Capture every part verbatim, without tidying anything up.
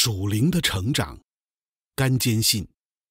属灵的成长，干坚信。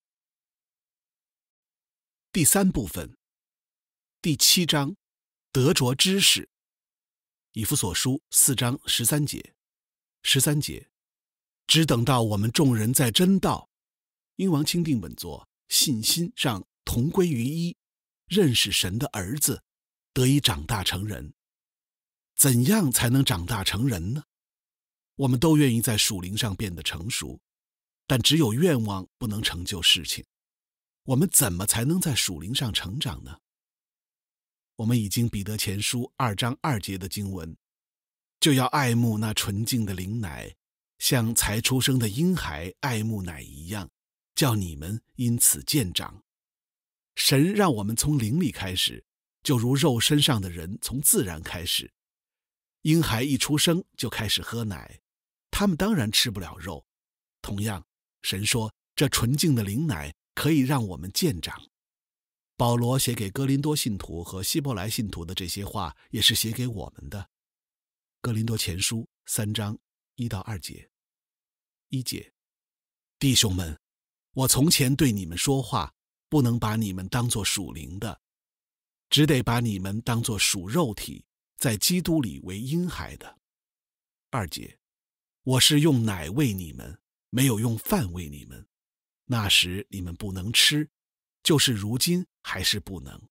第三部分，第七章，得着知识。以弗所书四章十三节，十三节，只等到我们众人在真道，英王钦定本作信心上同归于一，认识神的儿子，得以长大成人。怎样才能长大成人呢？我们都愿意在属灵上变得成熟，但只有愿望不能成就事情。我们怎么才能在属灵上成长呢？我们已经彼得前书二章二节的经文，就要爱慕那纯净的灵奶，像才出生的婴孩爱慕奶一样，叫你们因此渐长。神让我们从灵里开始，就如肉身上的人从自然开始。婴孩一出生就开始喝奶，他们当然吃不了肉。同样，神说这纯净的灵奶可以让我们渐长。保罗写给哥林多信徒和希伯来信徒的这些话，也是写给我们的。哥林多前书三章一到二节，一节，弟兄们，我从前对你们说话，不能把你们当作属灵的，只得把你们当作属肉体，在基督里为婴孩的。二节，我是用奶喂你们，没有用饭喂你们，那时你们不能吃，就是如今还是不能。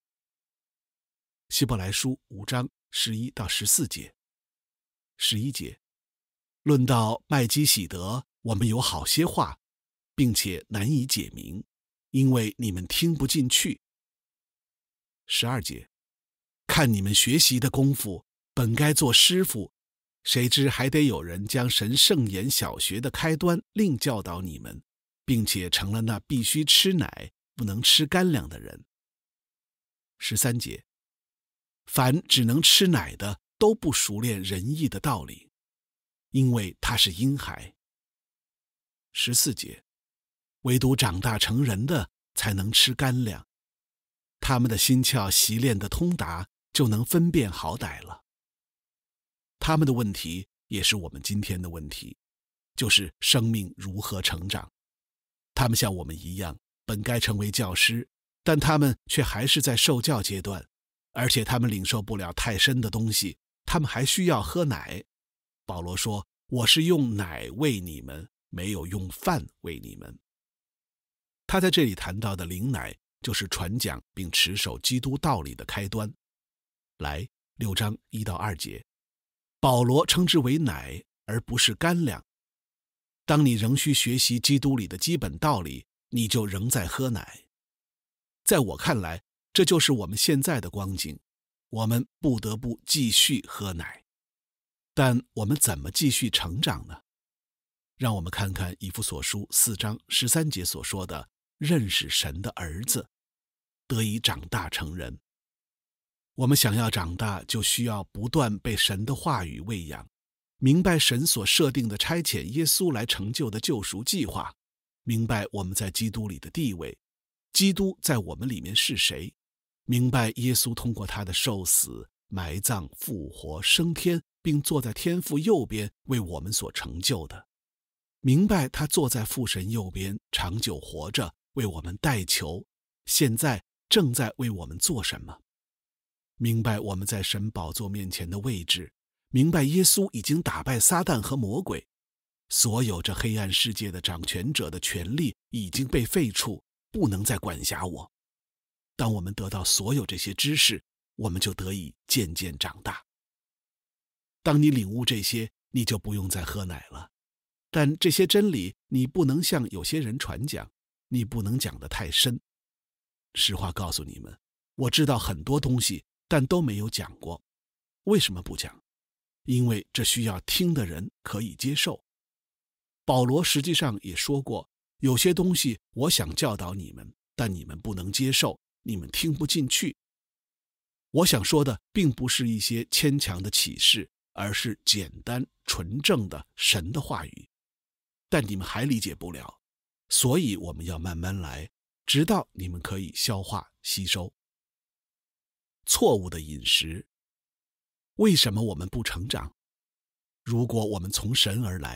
希伯来书五章十一到十四节，十一节，论到麦基洗德，我们有好些话，并且难以解明，因为你们听不进去。十二节，看你们学习的功夫，本该做师傅，谁知还得有人将神圣言小学的开端另教导你们，并且成了那必须吃奶不能吃干粮的人。十三节，凡只能吃奶的都不熟练仁义的道理，因为他是婴孩。十四节，唯独长大成人的才能吃干粮，他们的心窍习练的通达，就能分辨好歹了。他们的问题也是我们今天的问题，就是生命如何成长。他们像我们一样，本该成为教师，但他们却还是在受教阶段，而且他们领受不了太深的东西，他们还需要喝奶。保罗说，我是用奶喂你们，没有用饭喂你们。他在这里谈到的灵奶，就是传讲并持守基督道理的开端。来，六章一到二节，保罗称之为奶，而不是干粮。当你仍需学习基督里的基本道理，你就仍在喝奶。在我看来，这就是我们现在的光景，我们不得不继续喝奶。但我们怎么继续成长呢？让我们看看以弗所书四章十三节所说的，认识神的儿子，得以长大成人。我们想要长大，就需要不断被神的话语喂养，明白神所设定的差遣耶稣来成就的救赎计划，明白我们在基督里的地位，基督在我们里面是谁，明白耶稣通过他的受死、埋葬、复活、升天，并坐在天父右边为我们所成就的，明白他坐在父神右边，长久活着，为我们代求，现在正在为我们做什么，明白我们在神宝座面前的位置，明白耶稣已经打败撒旦和魔鬼，所有这黑暗世界的掌权者的权力已经被废除，不能再管辖我。当我们得到所有这些知识，我们就得以渐渐长大。当你领悟这些，你就不用再喝奶了。但这些真理你不能向有些人传讲，你不能讲得太深。实话告诉你们，我知道很多东西，但都没有讲过。为什么不讲？因为这需要听的人可以接受。保罗实际上也说过，有些东西我想教导你们，但你们不能接受，你们听不进去。我想说的并不是一些牵强的启示，而是简单纯正的神的话语，但你们还理解不了，所以我们要慢慢来，直到你们可以消化吸收。错误的饮食，为什么我们不成长？如果我们从神而来，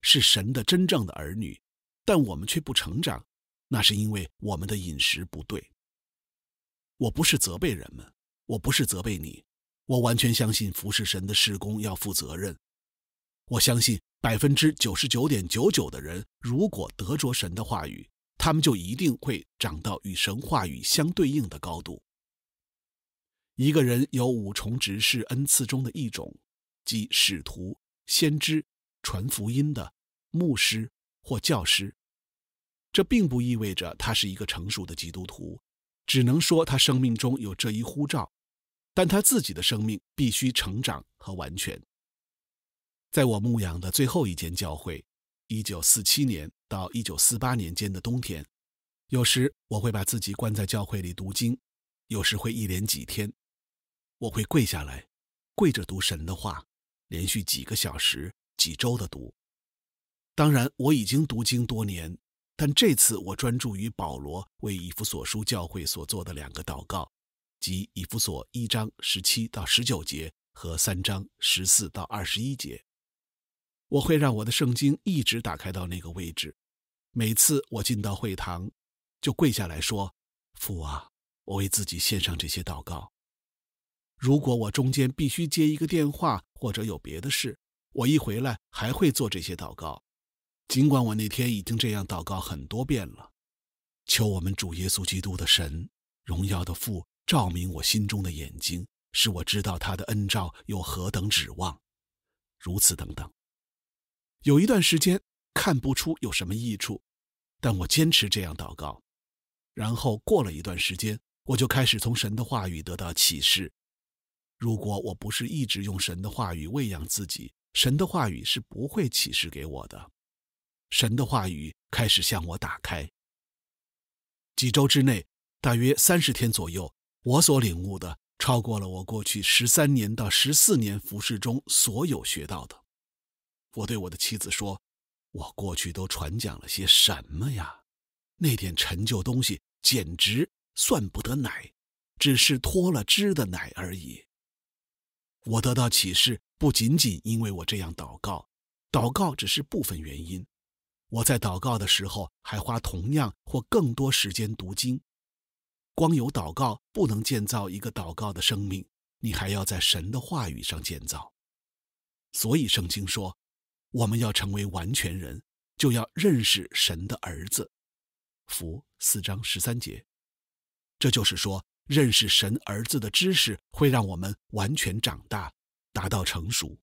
是神的真正的儿女，但我们却不成长，那是因为我们的饮食不对。我不是责备人们，我不是责备你，我完全相信服侍神的事工要负责任。我相信百分之九十九点九九的人，如果得着神的话语，他们就一定会长到与神话语相对应的高度。一个人有五重执事恩赐中的一种，即使徒、先知、传福音的、牧师或教师。这并不意味着他是一个成熟的基督徒，只能说他生命中有这一呼召，但他自己的生命必须成长和完全。在我牧养的最后一间教会，一九四七年到一九四八年间的冬天，有时我会把自己关在教会里读经，有时会一连几天。我会跪下来，跪着读神的话，连续几个小时、几周的读。当然，我已经读经多年，但这次我专注于保罗为以弗所书教会所做的两个祷告，即以弗所一章十七到十九节和三章十四到二十一节。我会让我的圣经一直打开到那个位置，每次我进到会堂，就跪下来说：父啊，我为自己献上这些祷告。如果我中间必须接一个电话或者有别的事，我一回来还会做这些祷告，尽管我那天已经这样祷告很多遍了。求我们主耶稣基督的神，荣耀的父，照明我心中的眼睛，使我知道他的恩召有何等指望，如此等等。有一段时间看不出有什么益处，但我坚持这样祷告。然后过了一段时间，我就开始从神的话语得到启示。如果我不是一直用神的话语喂养自己，神的话语是不会启示给我的。神的话语开始向我打开。几周之内，大约三十天左右，我所领悟的超过了我过去十三年到十四年服事中所有学到的。我对我的妻子说，我过去都传讲了些什么呀？那点陈旧东西简直算不得奶，只是脱了脂的奶而已。我得到启示不仅仅因为我这样祷告，祷告只是部分原因。我在祷告的时候还花同样或更多时间读经。光有祷告不能建造一个祷告的生命，你还要在神的话语上建造。所以圣经说，我们要成为完全人，就要认识神的儿子。符四章十三节。这就是说，认识神儿子的知识会让我们完全长大，达到成熟。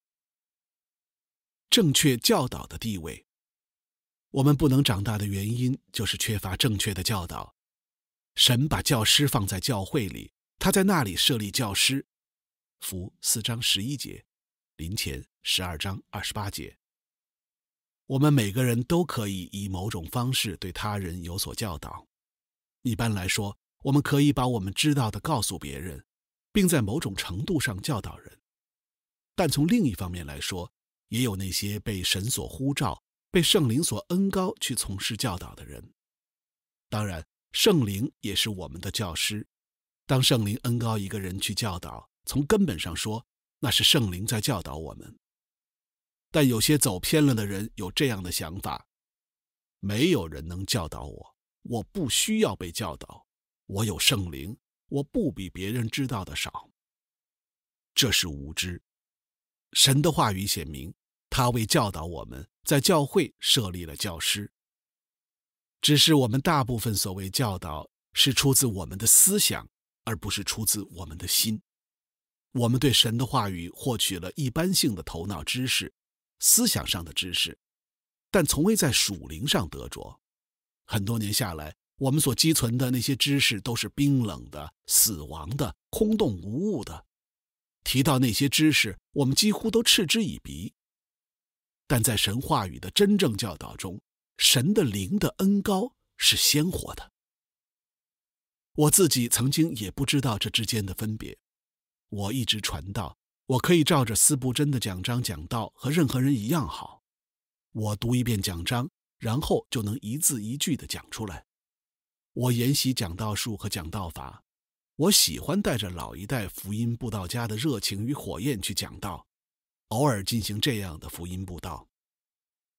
正确教导的地位。我们不能长大的原因就是缺乏正确的教导。神把教师放在教会里，他在那里设立教师。符四章十一节，林前十二章二十八节。我们每个人都可以以某种方式对他人有所教导。一般来说，我们可以把我们知道的告诉别人，并在某种程度上教导人。但从另一方面来说，也有那些被神所呼召、被圣灵所恩膏去从事教导的人。当然，圣灵也是我们的教师。当圣灵恩膏一个人去教导，从根本上说，那是圣灵在教导我们。但有些走偏了的人有这样的想法：没有人能教导我，我不需要被教导，我有圣灵，我不比别人知道的少。这是无知。神的话语显明，他为教导我们，在教会设立了教师。只是我们大部分所谓教导是出自我们的思想，而不是出自我们的心。我们对神的话语获取了一般性的头脑知识，思想上的知识，但从未在属灵上得着。很多年下来，我们所积存的那些知识都是冰冷的、死亡的、空洞无物的。提到那些知识，我们几乎都嗤之以鼻。但在神话语的真正教导中，神的灵的恩膏是鲜活的。我自己曾经也不知道这之间的分别。我一直传道，我可以照着司布真的讲章讲道，和任何人一样好。我读一遍讲章，然后就能一字一句地讲出来。我研习讲道术和讲道法。我喜欢带着老一代福音布道家的热情与火焰去讲道，偶尔进行这样的福音布道。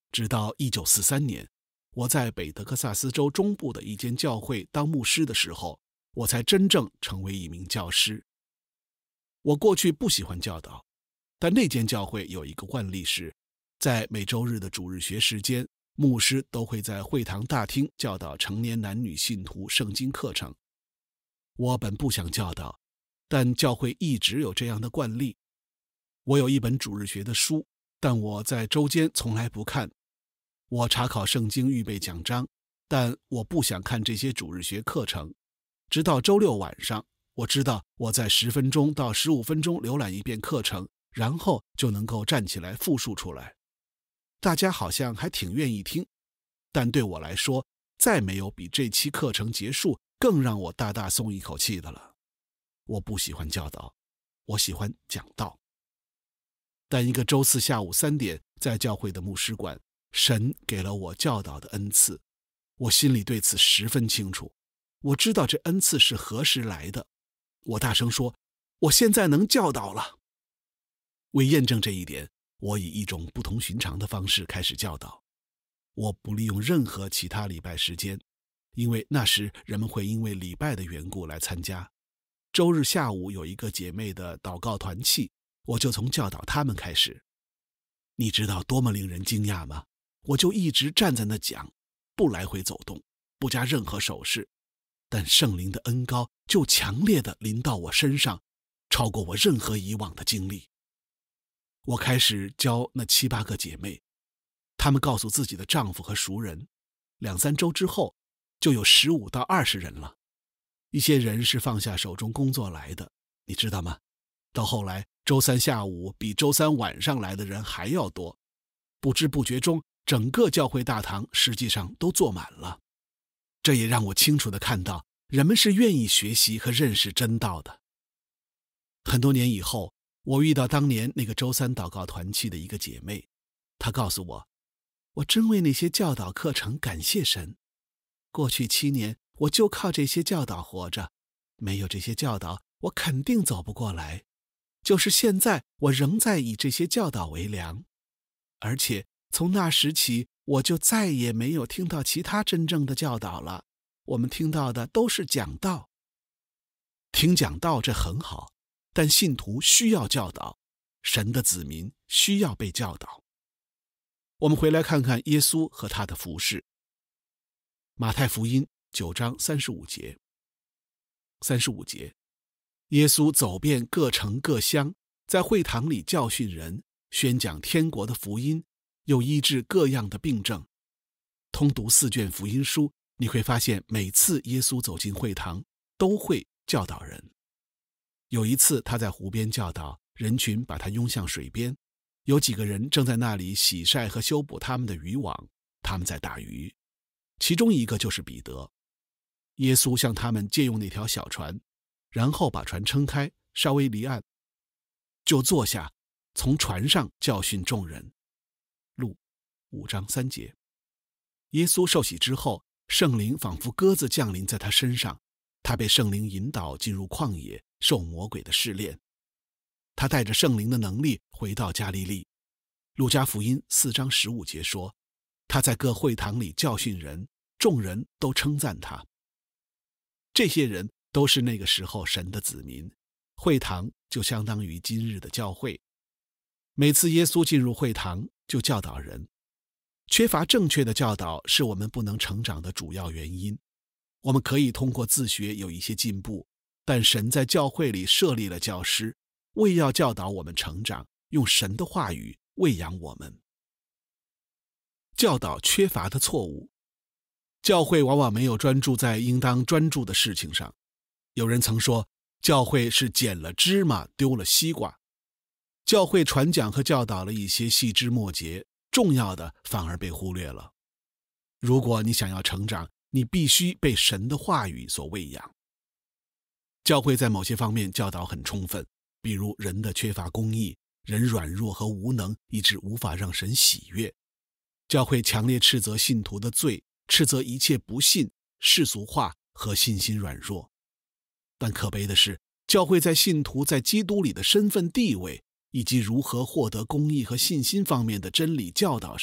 直到一九四三年，我在北德克萨斯州中部的一间教会当牧师的时候，我才真正成为一名教师。我过去不喜欢教导，但那间教会有一个惯例是，在每周日的主日学时间，牧师都会在会堂大厅教导成年男女信徒圣经课程。我本不想教导，但教会一直有这样的惯例。我有一本主日学的书，但我在周间从来不看。我查考圣经预备讲章，但我不想看这些主日学课程。直到周六晚上，我知道我在十分钟到十五分钟浏览一遍课程，然后就能够站起来复述出来。大家好像还挺愿意听，但对我来说，再没有比这期课程结束更让我大大松一口气的了。我不喜欢教导，我喜欢讲道。但一个周四下午三点，在教会的牧师馆，神给了我教导的恩赐，我心里对此十分清楚。我知道这恩赐是何时来的。我大声说，我现在能教导了。为验证这一点，我以一种不同寻常的方式开始教导。我不利用任何其他礼拜时间，因为那时人们会因为礼拜的缘故来参加。周日下午有一个姐妹的祷告团契，我就从教导他们开始。你知道多么令人惊讶吗？我就一直站在那讲，不来回走动，不加任何手势，但圣灵的恩膏就强烈地临到我身上，超过我任何以往的经历。我开始教那七八个姐妹，她们告诉自己的丈夫和熟人，两三周之后就有十五到二十人了。一些人是放下手中工作来的，你知道吗？到后来周三下午比周三晚上来的人还要多，不知不觉中整个教会大堂实际上都坐满了。这也让我清楚地看到，人们是愿意学习和认识真道的。很多年以后，我遇到当年那个周三祷告团契的一个姐妹，她告诉我，我真为那些教导课程感谢神。过去七年，我就靠这些教导活着，没有这些教导，我肯定走不过来。就是现在，我仍在以这些教导为粮，而且从那时起，我就再也没有听到其他真正的教导了。我们听到的都是讲道。听讲道这很好，但信徒需要教导，神的子民需要被教导。我们回来看看耶稣和他的服事。马太福音九章三十五节。三十五节，耶稣走遍各城各乡，在会堂里教训人，宣讲天国的福音，又医治各样的病症。通读四卷福音书，你会发现每次耶稣走进会堂，都会教导人。有一次他在湖边教导，人群把他拥向水边，有几个人正在那里洗晒和修补他们的渔网，他们在打鱼。其中一个就是彼得。耶稣向他们借用那条小船，然后把船撑开，稍微离岸，就坐下，从船上教训众人。路五章三节。耶稣受洗之后，圣灵仿佛鸽子降临在他身上，他被圣灵引导进入旷野，受魔鬼的试炼。他带着圣灵的能力回到加利利。路加福音四章十五节说，他在各会堂里教训人，众人都称赞他。这些人都是那个时候神的子民，会堂就相当于今日的教会。每次耶稣进入会堂就教导人。缺乏正确的教导是我们不能成长的主要原因。我们可以通过自学有一些进步，但神在教会里设立了教师，为要教导我们成长，用神的话语喂养我们。教导缺乏的错误。教会往往没有专注在应当专注的事情上。有人曾说，教会是捡了芝麻丢了西瓜。教会传讲和教导了一些细枝末节，重要的反而被忽略了。如果你想要成长，你必须被神的话语所喂养。教会在某些方面教导很充分，比如人的缺乏公义，人软弱和无能，以致无法让神喜悦。教会强烈斥责信徒的罪，斥责一切不信、世俗化和信心软弱。但可悲的是，教会在信徒在基督里的身份地位，以及如何获得公义和信心方面的真理教导上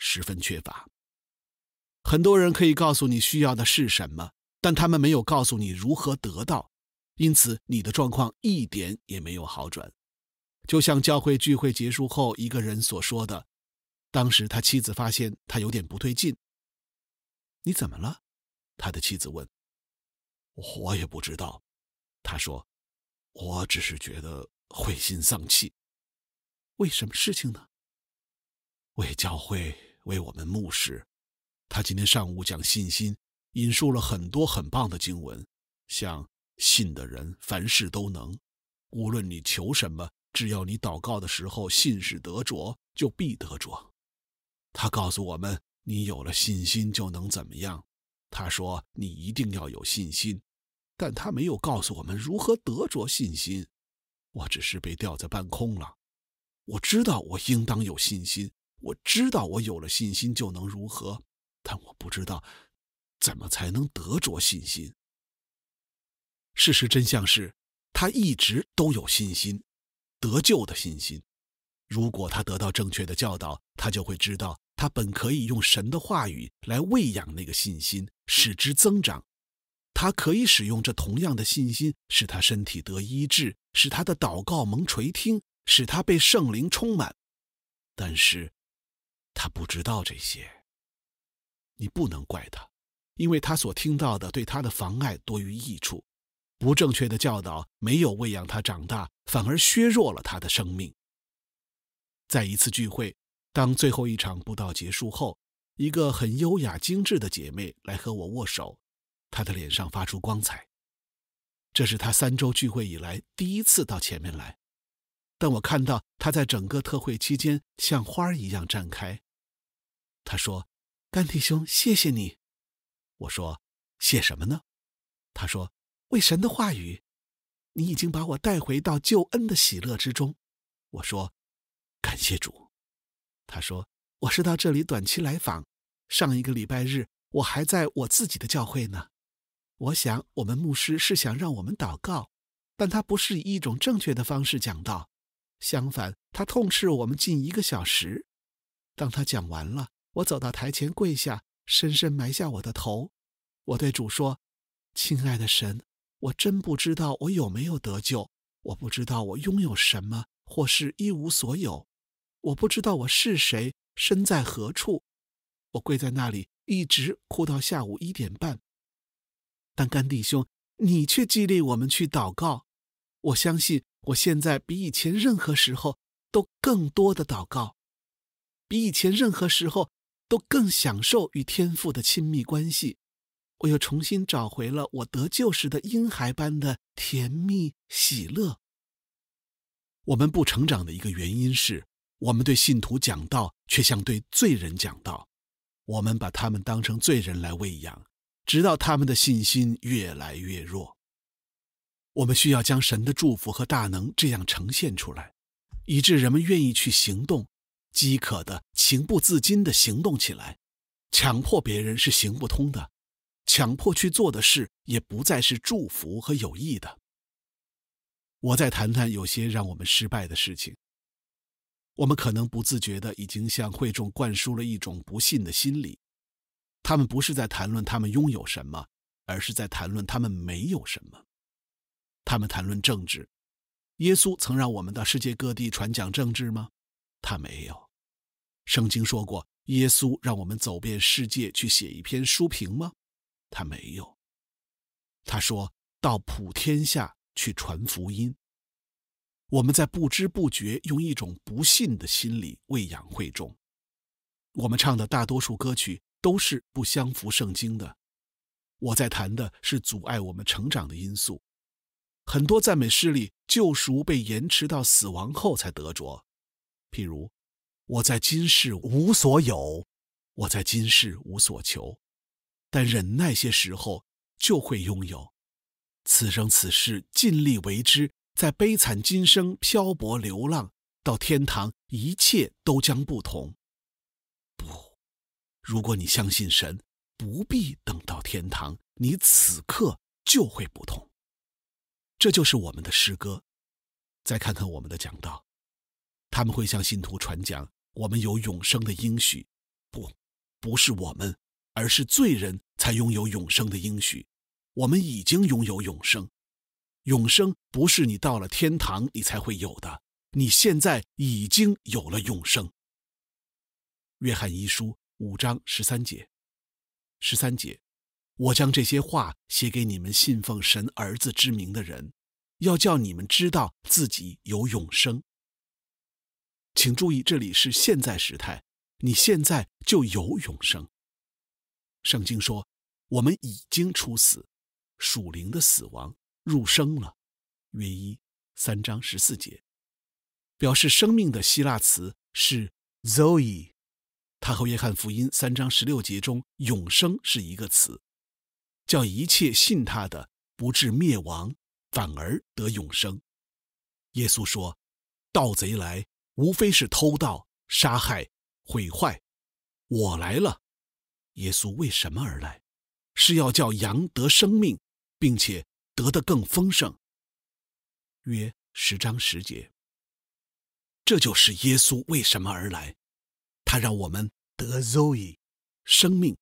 十分缺乏。很多人可以告诉你需要的是什么，但他们没有告诉你如何得到，因此你的状况一点也没有好转。就像教会聚会结束后一个人所说的，当时他妻子发现他有点不对劲。你怎么了？他的妻子问。我也不知道，他说，我只是觉得灰心丧气。为什么事情呢？为教会，为我们牧师。他今天上午讲信心，引述了很多很棒的经文，像信的人凡事都能，无论你求什么，只要你祷告的时候信是得着，就必得着。他告诉我们，你有了信心就能怎么样。他说你一定要有信心，但他没有告诉我们如何得着信心。我只是被吊在半空了。我知道我应当有信心，我知道我有了信心就能如何，但我不知道怎么才能得着信心。事实真相是，他一直都有信心，得救的信心。如果他得到正确的教导，他就会知道他本可以用神的话语来喂养那个信心，使之增长。他可以使用这同样的信心，使他身体得医治，使他的祷告蒙垂听，使他被圣灵充满。但是他不知道这些。你不能怪他，因为他所听到的对他的妨碍多于益处。不正确的教导没有喂养他长大，反而削弱了他的生命。在一次聚会，当最后一场布道结束后，一个很优雅精致的姐妹来和我握手，她的脸上发出光彩。这是她三周聚会以来第一次到前面来，但我看到她在整个特会期间像花一样绽开。她说，甘弟兄，谢谢你。我说，谢什么呢？她说，为神的话语，你已经把我带回到救恩的喜乐之中。我说，感谢主。她说，我是到这里短期来访，上一个礼拜日我还在我自己的教会呢。我想我们牧师是想让我们祷告，但他不是以一种正确的方式讲道，相反，他痛斥我们近一个小时。当他讲完了，我走到台前跪下，深深埋下我的头。我对主说，亲爱的神，我真不知道我有没有得救，我不知道我拥有什么，或是一无所有，我不知道我是谁，身在何处。我跪在那里，一直哭到下午一点半。但甘弟兄，你却激励我们去祷告。我相信我现在比以前任何时候都更多的祷告，比以前任何时候都更享受与天父的亲密关系。我又重新找回了我得救时的婴孩般的甜蜜喜乐。我们不成长的一个原因是，我们对信徒讲道却像对罪人讲道，我们把他们当成罪人来喂养，直到他们的信心越来越弱。我们需要将神的祝福和大能这样呈现出来，以致人们愿意去行动，饥渴的、情不自禁地行动起来。强迫别人是行不通的，强迫去做的事也不再是祝福和有益的。我再谈谈有些让我们失败的事情。我们可能不自觉地已经向会众灌输了一种不信的心理，他们不是在谈论他们拥有什么，而是在谈论他们没有什么。他们谈论政治，耶稣曾让我们到世界各地传讲政治吗？他没有。圣经说过，耶稣让我们走遍世界去写一篇书评吗？他没有。他说，到普天下去传福音。我们在不知不觉用一种不信的心理喂养会众。我们唱的大多数歌曲都是不相符圣经的。我在谈的是阻碍我们成长的因素。很多赞美诗里，救赎被延迟到死亡后才得着。譬如，我在今世无所有，我在今世无所求，但忍耐些时候就会拥有。此生此世尽力为之，在悲惨今生漂泊流浪，到天堂一切都将不同。不，如果你相信神，不必等到天堂，你此刻就会不同。这就是我们的诗歌。再看看我们的讲道，他们会向信徒传讲我们有永生的应许， 不，不是我们，而是罪人才拥有永生的应许。我们已经拥有永生。永生不是你到了天堂你才会有的，你现在已经有了永生。约翰一书五章十三节，十三节，我将这些话写给你们信奉神儿子之名的人，要叫你们知道自己有永生。请注意，这里是现在时态，你现在就有永生。圣经说，我们已经处死，属灵的死亡入生了。约一三章十四节，表示生命的希腊词是 Zoe， 它和约翰福音三章十六节中永生是一个词，叫一切信他的不至灭亡，反而得永生。耶稣说，盗贼来无非是偷盗、杀害、毁坏，我来了。耶稣为什么而来？是要叫羊得生命，并且得得更丰盛。约十章十节，这就是耶稣为什么而来。他让我们得 Zoe 生命。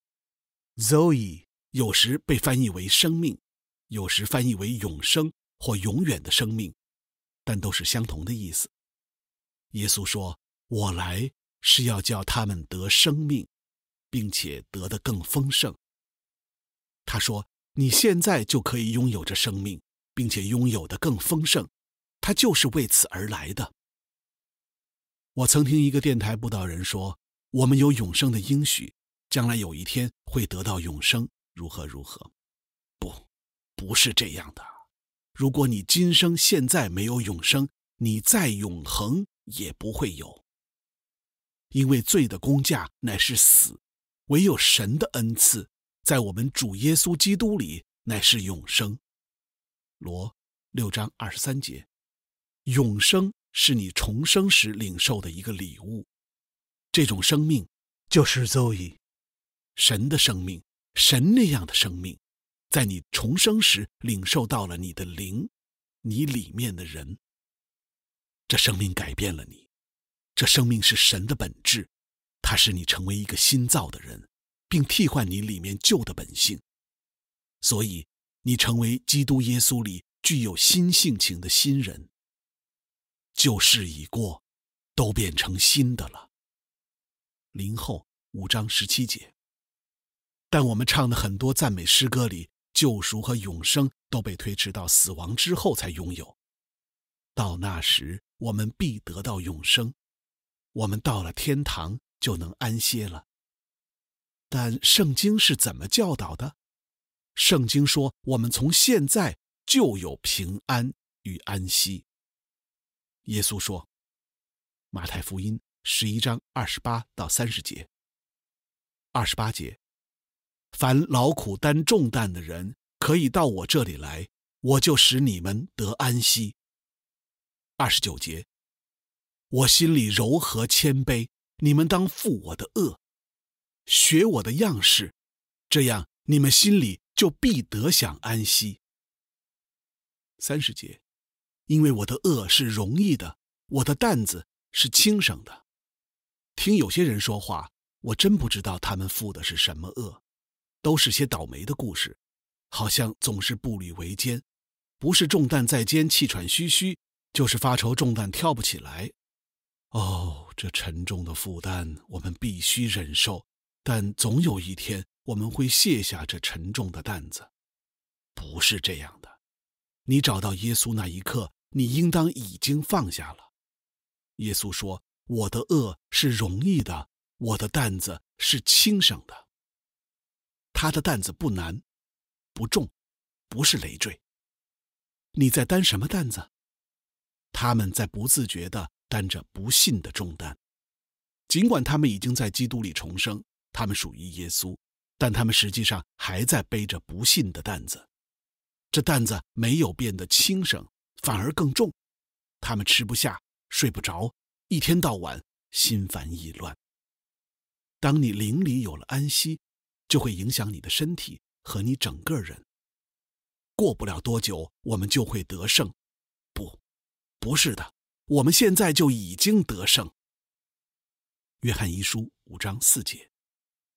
Zoe 有时被翻译为生命，有时翻译为永生或永远的生命，但都是相同的意思。耶稣说，我来是要叫他们得生命，并且得得更丰盛。他说，你现在就可以拥有着生命，并且拥有的更丰盛，他就是为此而来的。我曾听一个电台布道人说，我们有永生的应许，将来有一天会得到永生，如何如何。不，不是这样的。如果你今生现在没有永生，你再永恒也不会有。因为罪的工价乃是死，唯有神的恩赐在我们主耶稣基督里乃是永生。罗六章二十三节，永生是你重生时领受的一个礼物，这种生命就是 Zoe， 神的生命，神那样的生命，在你重生时领受到了你的灵，你里面的人。这生命改变了你，这生命是神的本质，它使你成为一个新造的人，并替换你里面旧的本性。所以你成为基督耶稣里具有新性情的新人，旧事已过，都变成新的了。林后五章十七节。但我们唱的很多赞美诗歌里，救赎和永生都被推迟到死亡之后才拥有。到那时，我们必得到永生，我们到了天堂就能安歇了。但圣经是怎么教导的？圣经说，我们从现在就有平安与安息。耶稣说，马太福音十一章二十八到三十节，二十八节，凡劳苦担重担的人，可以到我这里来，我就使你们得安息。二十九节，我心里柔和谦卑，你们当负我的恶，学我的样式，这样你们心里就必得享安息。三十节，因为我的恶是容易的，我的担子是轻省的。听有些人说话，我真不知道他们负的是什么恶，都是些倒霉的故事，好像总是步履维艰，不是重担在肩气喘吁吁，就是发愁重担挑不起来。哦，这沉重的负担我们必须忍受，但总有一天我们会卸下这沉重的担子。不是这样的，你找到耶稣那一刻，你应当已经放下了。耶稣说，我的恶是容易的，我的担子是轻省的。他的担子不难，不重，不是累赘。你在担什么担子？他们在不自觉地担着不信的重担。尽管他们已经在基督里重生，他们属于耶稣，但他们实际上还在背着不信的担子。这担子没有变得轻省，反而更重。他们吃不下，睡不着，一天到晚心烦意乱。当你灵里有了安息，就会影响你的身体和你整个人。过不了多久，我们就会得胜。不，不是的，我们现在就已经得胜。约翰一书五章四节。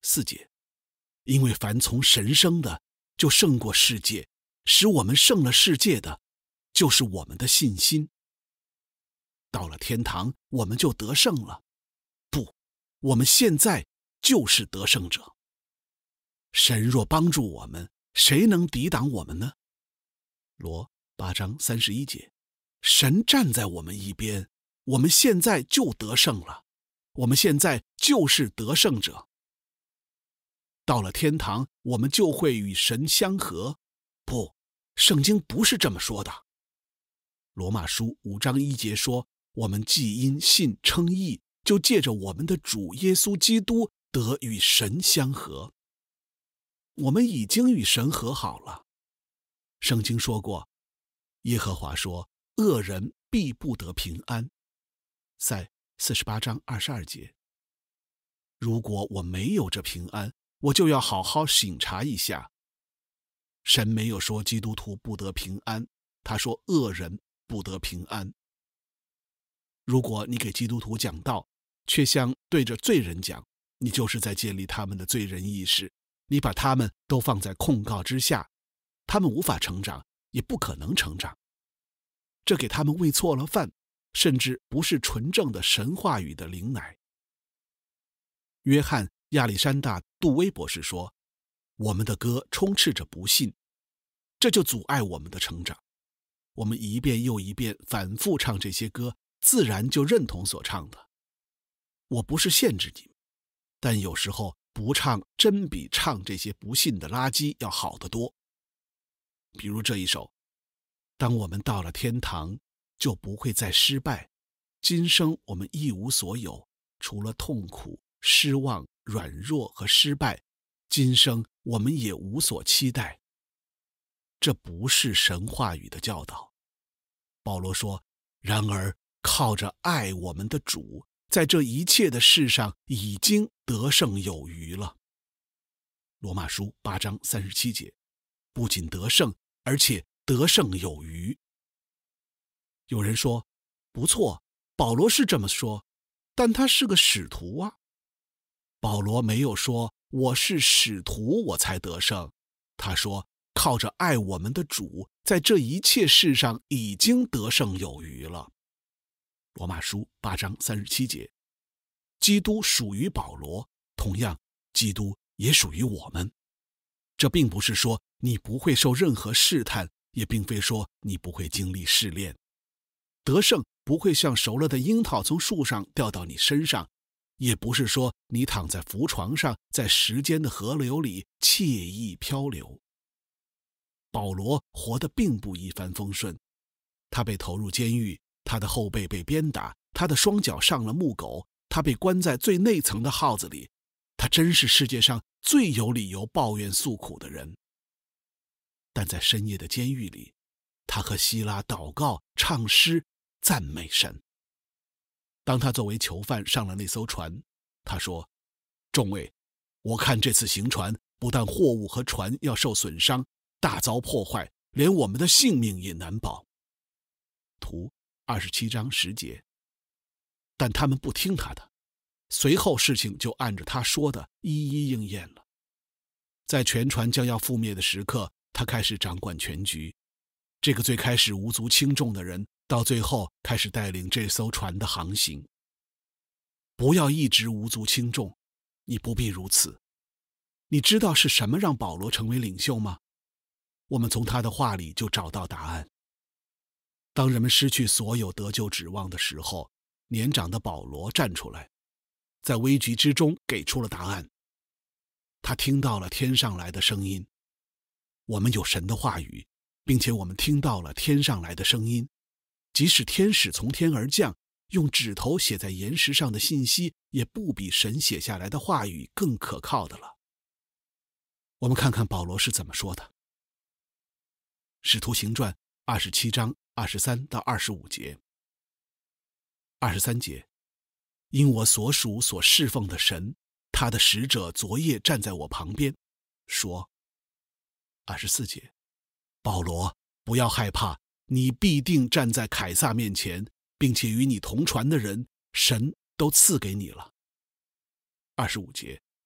四节，因为凡从神生的，就胜过世界，使我们胜了世界的，就是我们的信心。到了天堂，我们就得胜了。不，我们现在就是得胜者。神若帮助我们，谁能抵挡我们呢？罗八章三十一节，神站在我们一边，我们现在就得胜了。我们现在就是得胜者。到了天堂，我们就会与神相合。不，圣经不是这么说的。罗马书五章一节说，我们既因信称义，就借着我们的主耶稣基督得与神相合。我们已经与神和好了。圣经说过，耶和华说，恶人必不得平安。在四十八章二十二节，如果我没有这平安，我就要好好省察一下。神没有说基督徒不得平安，他说恶人不得平安。如果你给基督徒讲道，却像对着罪人讲，你就是在建立他们的罪人意识，你把他们都放在控告之下，他们无法成长，也不可能成长。这给他们喂错了饭，甚至不是纯正的神话语的灵奶。约翰亚历山大杜威博士说，我们的歌充斥着不信，这就阻碍我们的成长。我们一遍又一遍反复唱这些歌，自然就认同所唱的。我不是限制你们，但有时候不唱真比唱这些不信的垃圾要好得多。比如这一首，当我们到了天堂，就不会再失败。今生我们一无所有，除了痛苦、失望、软弱和失败，今生我们也无所期待。这不是神话语的教导。保罗说，然而靠着爱我们的主，在这一切的事上已经得胜有余了。罗马书八章三十七节，不仅得胜，而且得胜有余。有人说，不错，保罗是这么说，但他是个使徒啊。保罗没有说我是使徒我才得胜，他说靠着爱我们的主，在这一切事上已经得胜有余了。罗马书八章三十七节，基督属于保罗，同样基督也属于我们。这并不是说你不会受任何试探，也并非说你不会经历试炼。得胜不会像熟了的樱桃从树上掉到你身上，也不是说你躺在浮床上，在时间的河流里惬意漂流。保罗活得并不一帆风顺，他被投入监狱，他的后背被鞭打，他的双脚上了木狗，他被关在最内层的号子里。他真是世界上最有理由抱怨诉苦的人。但在深夜的监狱里，他和希拉祷告、唱诗、赞美神。当他作为囚犯上了那艘船，他说，众位，我看这次行船，不但货物和船要受损伤，大遭破坏，连我们的性命也难保。图二十七章十节。但他们不听他的，随后事情就按着他说的一一应验了。在全船将要覆灭的时刻，他开始掌管全局。这个最开始无足轻重的人，到最后开始带领这艘船的航行。不要一直无足轻重，你不必如此。你知道是什么让保罗成为领袖吗？我们从他的话里就找到答案。当人们失去所有得救指望的时候，年长的保罗站出来，在危局之中给出了答案。他听到了天上来的声音。我们有神的话语，并且我们听到了天上来的声音。即使天使从天而降，用指头写在岩石上的信息，也不比神写下来的话语更可靠的了。我们看看保罗是怎么说的。使徒行传二十七章二十三到二十五节。二十三节，因我所属所侍奉的神，他的使者昨夜站在我旁边，说。二十四节，保罗，不要害怕，你必定站在凯撒面前，并且与你同船的人，神都赐给你了。二十五节，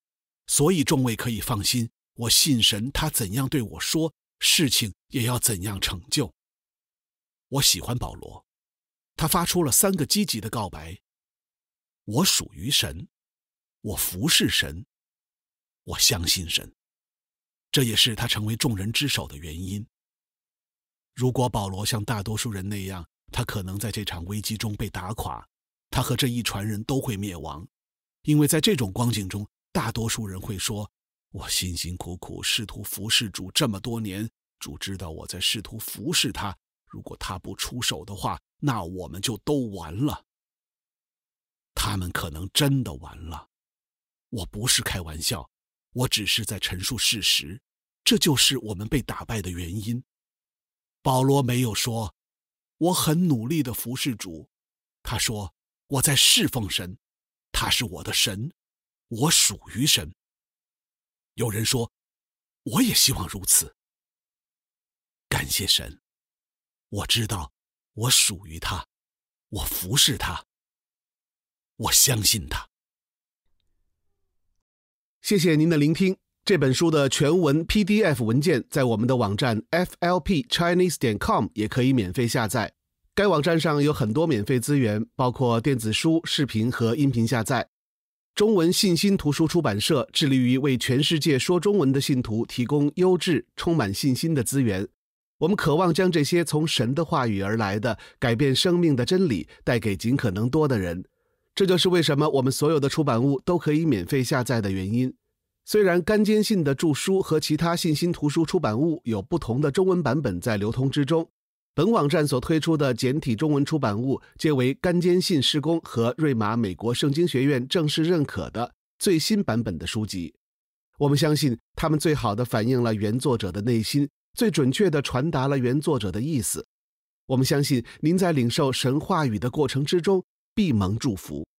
所以众位可以放心，我信神，他怎样对我说，事情也要怎样成就。我喜欢保罗，他发出了三个积极的告白：我属于神，我服侍神，我相信神。这也是他成为众人之首的原因。如果保罗像大多数人那样，他可能在这场危机中被打垮，他和这一船人都会灭亡。因为在这种光景中，大多数人会说，我辛辛苦苦试图服侍主这么多年，主知道我在试图服侍他，如果他不出手的话，那我们就都完了。他们可能真的完了。我不是开玩笑，我只是在陈述事实，这就是我们被打败的原因。保罗没有说我很努力地服侍主，他说我在侍奉神，他是我的神，我属于神。有人说我也希望如此。感谢神，我知道我属于他，我服侍他，我相信他。 谢谢您的聆听。这本书的全文 P D F 文件在我们的网站 F L P Chinese 点 com 也可以免费下载。该网站上有很多免费资源，包括电子书、视频和音频下载。中文信心图书出版社致力于为全世界说中文的信徒提供优质、充满信心的资源。我们渴望将这些从神的话语而来的改变生命的真理带给尽可能多的人。这就是为什么我们所有的出版物都可以免费下载的原因。虽然甘坚信的著书和其他信心图书出版物有不同的中文版本在流通之中，本网站所推出的简体中文出版物皆为甘坚信事工和瑞玛美国圣经学院正式认可的最新版本的书籍。我们相信他们最好地反映了原作者的内心，最准确地传达了原作者的意思。我们相信您在领受神话语的过程之中必蒙祝福。